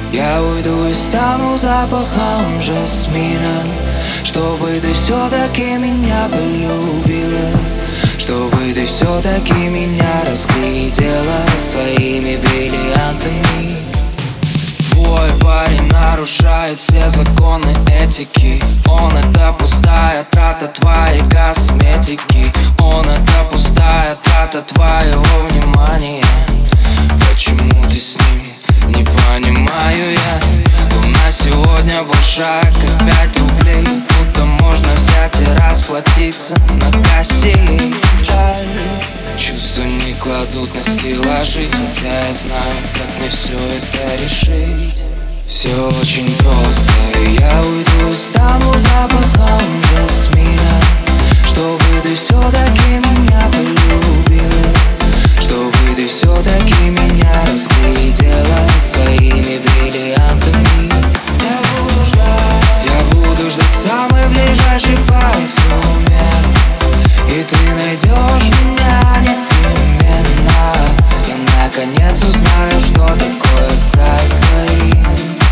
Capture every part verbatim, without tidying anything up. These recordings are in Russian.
Я уйду и стану запахом жасмина, чтобы ты все-таки меня полюбила, чтобы ты все-таки меня разглядела своими бриллиантами. Твой парень нарушает все законы этики. Он — это пустая трата твоей косметики. Он — это пустая трата твоего внимания. Почему ты с ним? Не понимаю я. Луна сегодня большая, как пять рублей. Будто можно взять и расплатиться на кассе. Жаль, чувства не кладут на стеллажи, хотя я знаю, как мне все это решить. Все очень просто, и я уйду и стану запахом жасмина, чтобы ты все-таки меня полюбила, чтобы ты все-таки меня разглядела своими бриллиантами. Я буду ждать, я буду ждать самый ближайший парфюмер, и ты найдешь меня непременно. Я наконец узнаю, что такое стать твоим.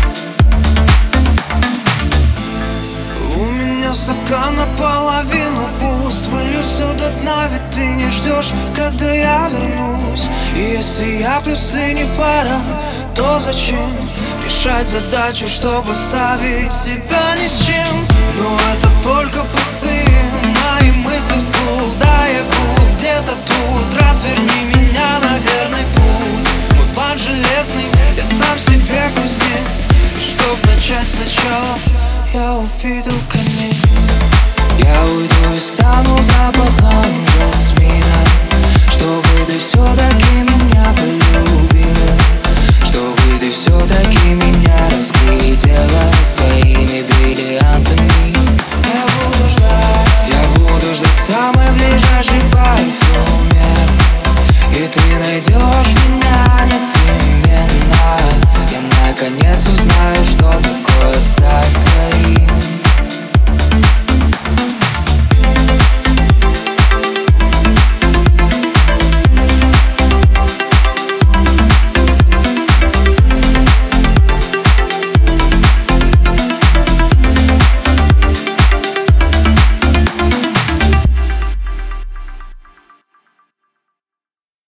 У меня стакан наполовину пуст, вылью все до дна, ведь ты не ждешь, когда я вернусь. И если я плюс ты не пара, то зачем решать задачу, чтобы ставить себя ни с чем? Но это только пустые мои мысли вслух. Да, я глуп, где-то тут, разверни меня на верный путь. Мой план железный, я сам себе кузнец, и чтоб начать сначала, я увидел конец. Я уйду и стану запахом жасмина, чтобы ты все-таки меня полюбила, чтобы ты все-таки меня разглядела своими бриллиантами. Я буду ждать, я буду ждать самый ближайший парфюмер, и ты найдешь меня